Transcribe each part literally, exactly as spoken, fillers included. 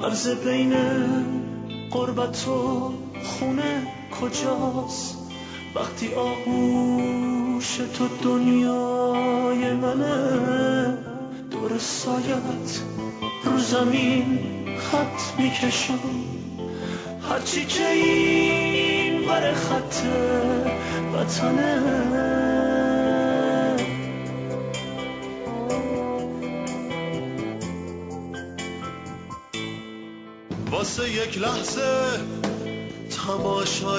مرز بین غربت و خونه کجاست؟ وقتی آغوش تو دنیای منه، دور سایت رو زمین خط میکشم، هرچی که این ور خط وطنه. واسه یک لحظه تماشا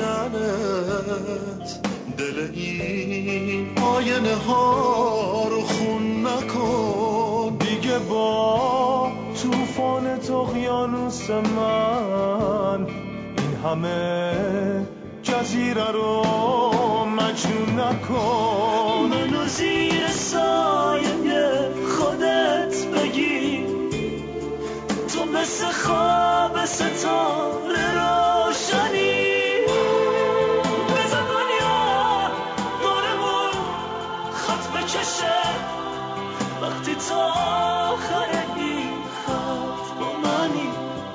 کردنت، دل این آینه ها رو خون نکن دیگه. با توفان اقیانوس من این همه جزیره رو مجنون نکن. منو زیر سایه خودت بگیر، تو مثل خواب ستاره روشنی. بزن دنیا دورمون خط بکشه، وقتی تا آخر این خط با منی.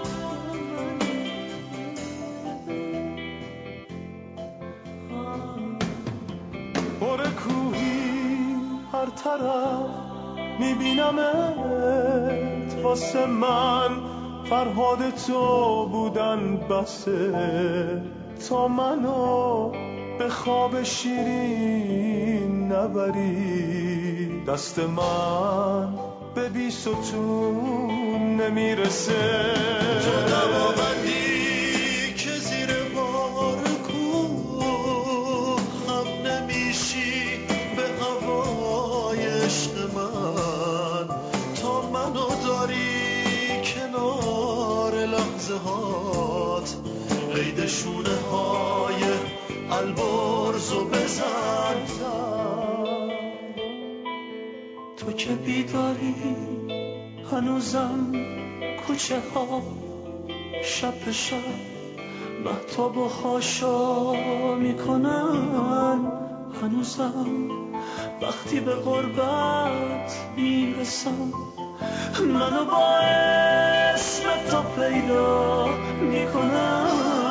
پر کوهی هر طرف میبینمت، واسه من فرهاد تو بودن بسه، تا منو به خواب شیرین نبری. دست من به بی ستون نمیرسه. تو دماوندی که زیر بار کوه هم نمیشی به هوای عشق من، تا منو داری کنار لحظه هات، قید شونه های البرزو بزن. تو که بیداری هنوزم کوچه ها شب به شب مهتاب و خاشا میکنن، هنوزم وقتی به غربت میرسم منو با اسم تو پیدا میکنن.